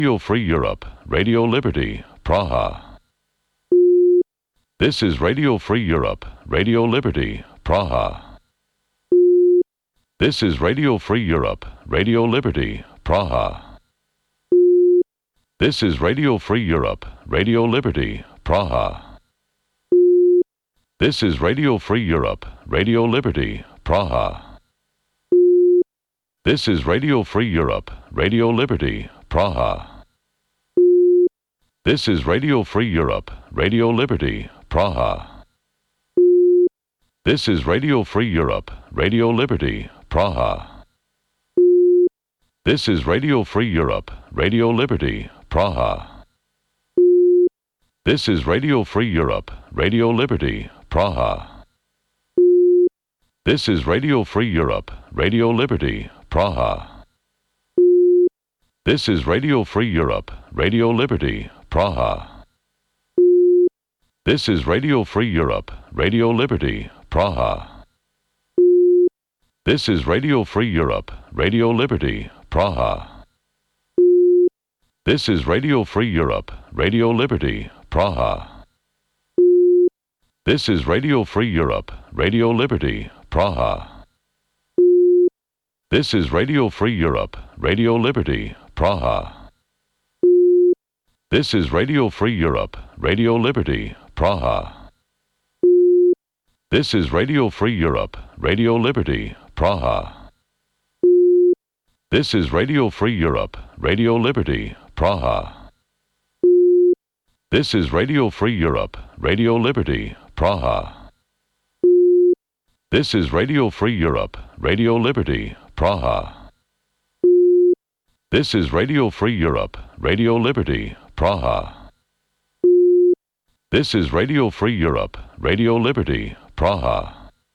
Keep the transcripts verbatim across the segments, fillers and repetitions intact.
Radio Free Europe, Radio Liberty, Praha. This is Radio Free Europe, Radio Liberty, Praha. This is Radio Free Europe, Radio Liberty, Praha. This is Radio Free Europe, Radio Liberty, Praha. This is Radio Free Europe, Radio Liberty, Praha. This is Radio Free Europe, Radio Liberty, Praha. This is Radio Free Europe, Radio Liberty, Praha. This is Radio Free Europe, Radio Liberty, Praha. This is Radio Free Europe, Radio Liberty, Praha. This is Radio Free Europe, Radio Liberty, Praha. This is Radio Free Europe, Radio Liberty, Praha. This is Radio Free Europe, Radio Liberty, Praha. This is Radio Free Europe, Radio Liberty, Praha. This is Radio Free Europe, Radio Liberty, Praha. This is Radio Free Europe, Radio Liberty, Praha. This is Radio Free Europe, Radio Liberty, Praha. This is Radio Free Europe, Radio Liberty, Praha. This is Radio Free Europe, Radio Liberty, Praha. This is Radio Free Europe, Radio Liberty, Praha. This is Radio Free Europe, Radio Liberty, Praha. This is Radio Free Europe, Radio Liberty, Praha. This is Radio Free Europe, Radio Liberty, Praha. This is Radio Free Europe, Radio Liberty, Praha. This is Radio Free Europe, Radio Liberty, Praha.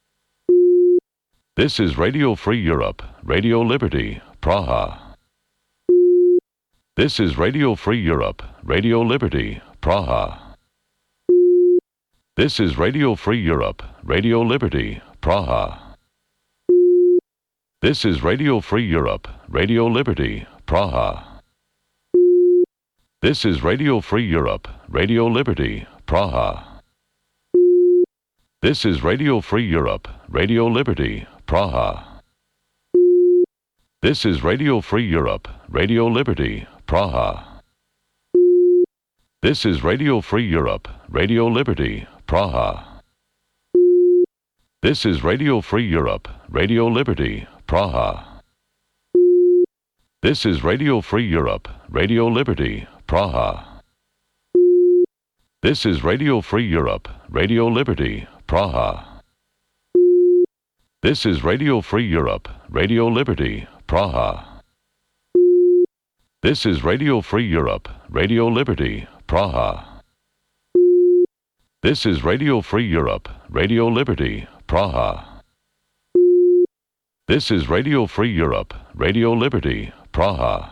This is Radio Free Europe, Radio Liberty, Praha. This is Radio Free Europe, Radio Liberty, Praha. This is Radio Free Europe, Radio Liberty, Praha. This is Radio Free Europe, Radio Liberty, Praha. This is Radio Free Europe, Radio Liberty, Praha. This is Radio Free Europe, Radio Liberty, Praha. This is Radio Free Europe, Radio Liberty, Praha. This is Radio Free Europe, Radio Liberty, Praha. This is Radio Free Europe, Radio Liberty, Praha. This is Radio Free Europe, Radio Liberty, Praha. This is Radio Free Europe, Radio Liberty, Praha. This is Radio Free Europe, Radio Liberty, Praha. This is Radio Free Europe, Radio Liberty, Praha. This is Radio Free Europe, Radio Liberty, Praha. This is Radio Free Europe, Radio Liberty, Praha.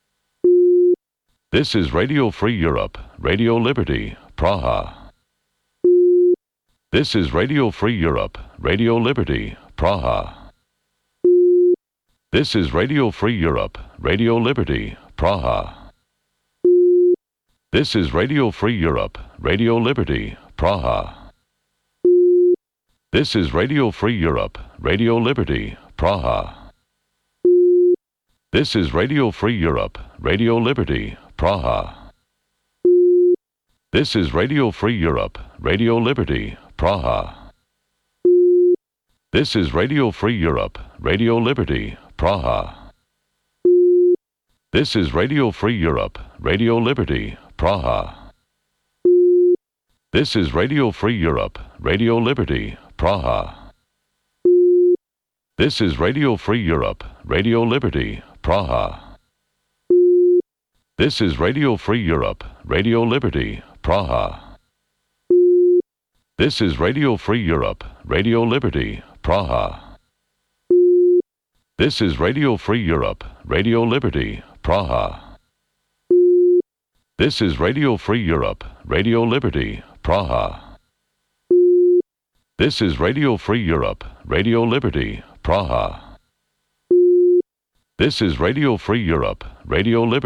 This is Radio Free Europe, Radio Liberty, Praha. This is Radio Free Europe, Radio Liberty, Praha. This is Radio Free Europe, Radio Liberty, Praha. This is Radio Free Europe, Radio Liberty, Praha. This is Radio Free Europe, Radio Liberty, Praha. This is Radio Free Europe, Radio Liberty, Praha. This is Radio Free Europe, Radio Liberty, Praha. This is Radio Free Europe, Radio Liberty, Praha. This is Radio Free Europe, Radio Liberty, Praha. This is Radio Free Europe, Radio Liberty, Praha. This is Radio Free Europe, Radio Liberty, Praha. This is Radio Free Europe, Radio Liberty, Praha. This is Radio Free Europe, Radio Liberty, Praha. This is Radio Free Europe, Radio Liberty, Praha. This is Radio Free Europe, Radio Liberty, Praha. This is Radio Free Europe, Radio Liberty, Praha. This is Radio Free Europe, Radio Liberty.